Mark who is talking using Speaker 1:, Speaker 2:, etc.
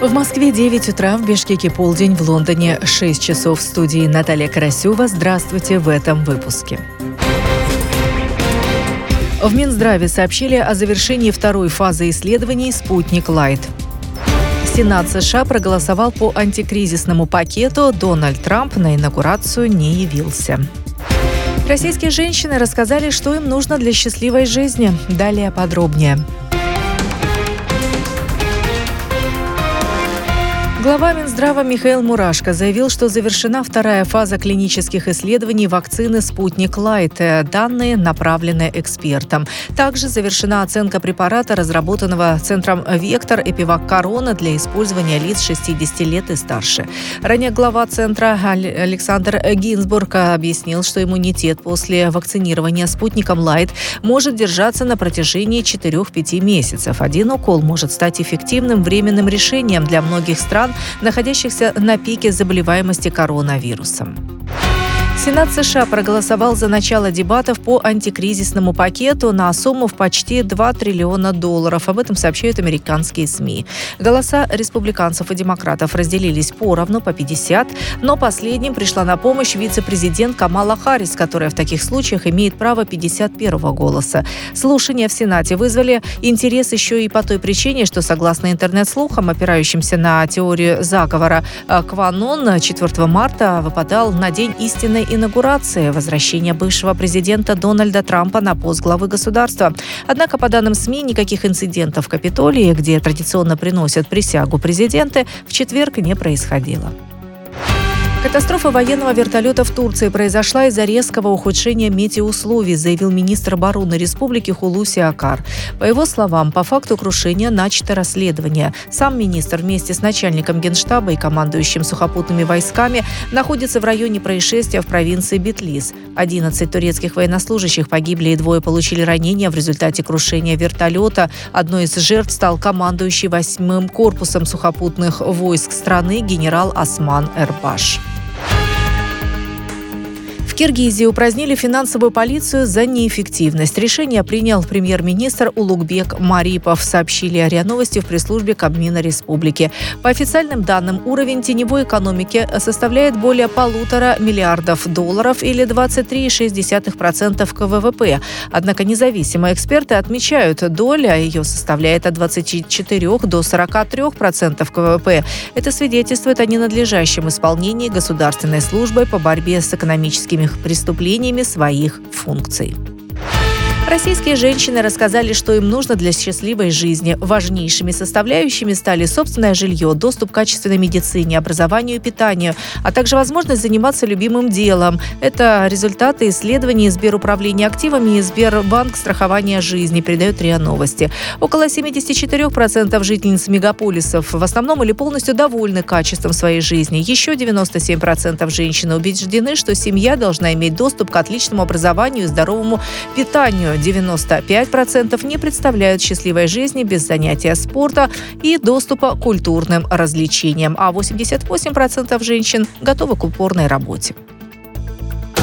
Speaker 1: В Москве 9 утра, в Бишкеке полдень, в Лондоне 6 часов. В студии Наталья Карасева. Здравствуйте в этом выпуске. В Минздраве сообщили о завершении второй фазы исследований «Спутник-Лайт». Сенат США проголосовал по антикризисному пакету. Дональд Трамп на инаугурацию не явился. Российские женщины рассказали, что им нужно для счастливой жизни. Далее подробнее. Глава Минздрава Михаил Мурашко заявил, что завершена вторая фаза клинических исследований вакцины «Спутник-Лайт». Данные направлены экспертам. Также завершена оценка препарата, разработанного Центром «Вектор» Эпивак Корона для использования лиц 60 лет и старше. Ранее глава Центра Александр Гинзбург объяснил, что иммунитет после вакцинирования «Спутником Лайт» может держаться на протяжении 4-5 месяцев. Один укол может стать эффективным временным решением для многих стран, находящихся на пике заболеваемости коронавирусом. Сенат США проголосовал за начало дебатов по антикризисному пакету на сумму в почти $2 триллиона. Об этом сообщают американские СМИ. Голоса республиканцев и демократов разделились поровну по 50, но последним пришла на помощь вице-президент Камала Харрис, которая в таких случаях имеет право 51-го голоса. Слушания в Сенате вызвали интерес еще и по той причине, что, согласно интернет-слухам, опирающимся на теорию заговора, QAnon 4 марта выпадал на день истинной инаугурации, возвращения бывшего президента Дональда Трампа на пост главы государства. Однако, по данным СМИ, никаких инцидентов в Капитолии, где традиционно приносят присягу президенты, в четверг не происходило. Катастрофа военного вертолета в Турции произошла из-за резкого ухудшения метеоусловий, заявил министр обороны республики Хулуси Акар. По его словам, по факту крушения начато расследование. Сам министр вместе с начальником Генштаба и командующим сухопутными войсками находится в районе происшествия в провинции Битлис. 11 турецких военнослужащих погибли и 2 получили ранения в результате крушения вертолета. Одной из жертв стал командующий 8-м корпусом сухопутных войск страны генерал Осман Эрбаш. В Киргизии упразднили финансовую полицию за неэффективность. Решение принял премьер-министр Улугбек Марипов, сообщили РИА Новости в пресс-службе Кабмина республики. По официальным данным, уровень теневой экономики составляет более $1,5 миллиарда или 23,6% к ВВП. Однако независимые эксперты отмечают, доля ее составляет от 24 до 43% к ВВП. Это свидетельствует о ненадлежащем исполнении государственной службой по борьбе с экономическими преступлениями своих функций. Российские женщины рассказали, что им нужно для счастливой жизни. Важнейшими составляющими стали собственное жилье, доступ к качественной медицине, образованию и питанию, а также возможность заниматься любимым делом. Это результаты исследований Сберуправления активами и Сбербанк страхования жизни, передают РИА Новости. Около 74% жительниц мегаполисов в основном или полностью довольны качеством своей жизни. Еще 97% женщин убеждены, что семья должна иметь доступ к отличному образованию и здоровому питанию. 95% не представляют счастливой жизни без занятия спорта и доступа к культурным развлечениям, а 88% женщин готовы к упорной работе.